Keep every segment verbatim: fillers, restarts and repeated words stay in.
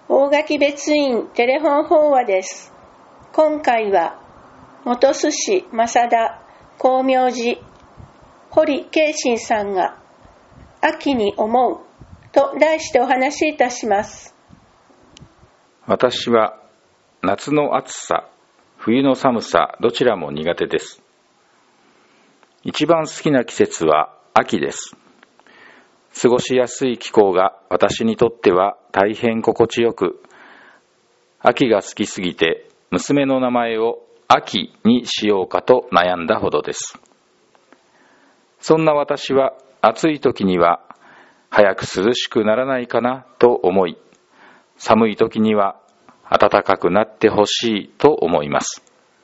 大垣別院テレフォン法話です。今回は本巣市正田光明寺堀慶信さんが秋に思うと題してお話しいたします。 私は夏の暑さ、冬の寒さどちらも苦手です。一番好きな季節は秋です。過ごしやすい気候が私にとっては大変心地よく、秋が好きすぎて娘の名前を秋にしようかと悩んだほどです。そんな私は暑い時には早く涼しくならないかなと思い、寒い時には暖かくなってほしいと思います。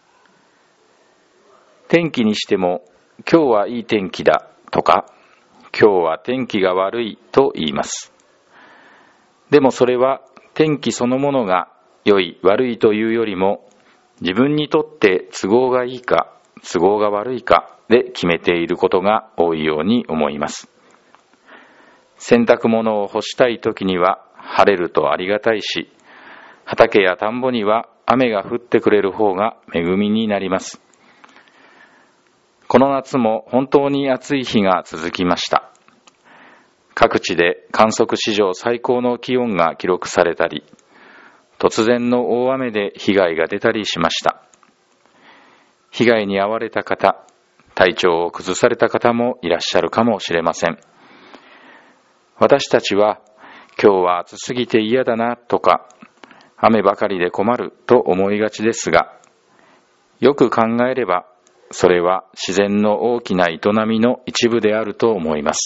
天気にしても今日はいい天気だとか、今日は天気が悪いと言います。でもそれは天気そのものが良い悪いというよりも、自分にとって都合がいいか都合が悪いかで決めていることが多いように思います。洗濯物を干したい時には晴れるとありがたいし、畑や田んぼには雨が降ってくれる方が恵みになります。この夏も本当に暑い日が続きました。各地で観測史上最高の気温が記録されたり、突然の大雨で被害が出たりしました。被害に遭われた方、体調を崩された方もいらっしゃるかもしれません。私たちは今日は暑すぎて嫌だなとか、雨ばかりで困ると思いがちですが、よく考えればそれは自然の大きな営みの一部であると思います。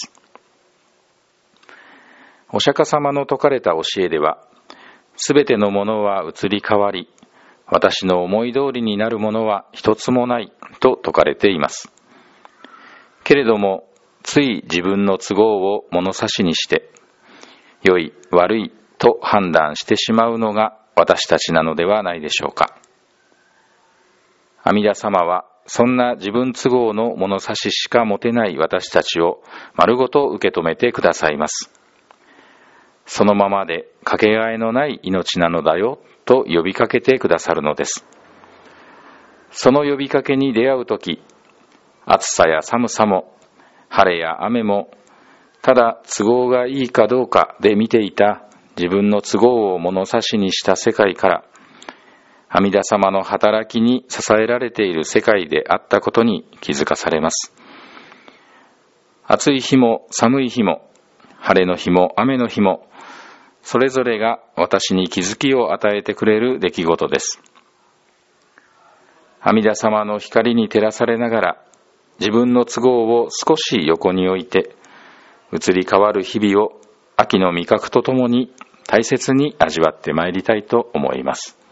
お釈迦様の説かれた教えでは、すべてのものは移り変わり、私の思い通りになるものは一つもないと説かれています。けれども、つい自分の都合を物差しにして、良い悪いと判断してしまうのが私たちなのではないでしょうか。阿弥陀様は、そんな自分都合の物差ししか持てない私たちを丸ごと受け止めてくださいます。そのままでかけがえのない命なのだよと呼びかけてくださるのです。その呼びかけに出会うとき、暑さや寒さも晴れや雨もただ都合がいいかどうかで見ていた自分の都合を物差しにした世界から、阿弥陀様の働きに支えられている世界であったことに気づかされます。暑い日も寒い日も晴れの日も雨の日も、それぞれが私に気づきを与えてくれる出来事です。阿弥陀様の光に照らされながら、自分の都合を少し横に置いて、移り変わる日々を秋の味覚とともに大切に味わってまいりたいと思います。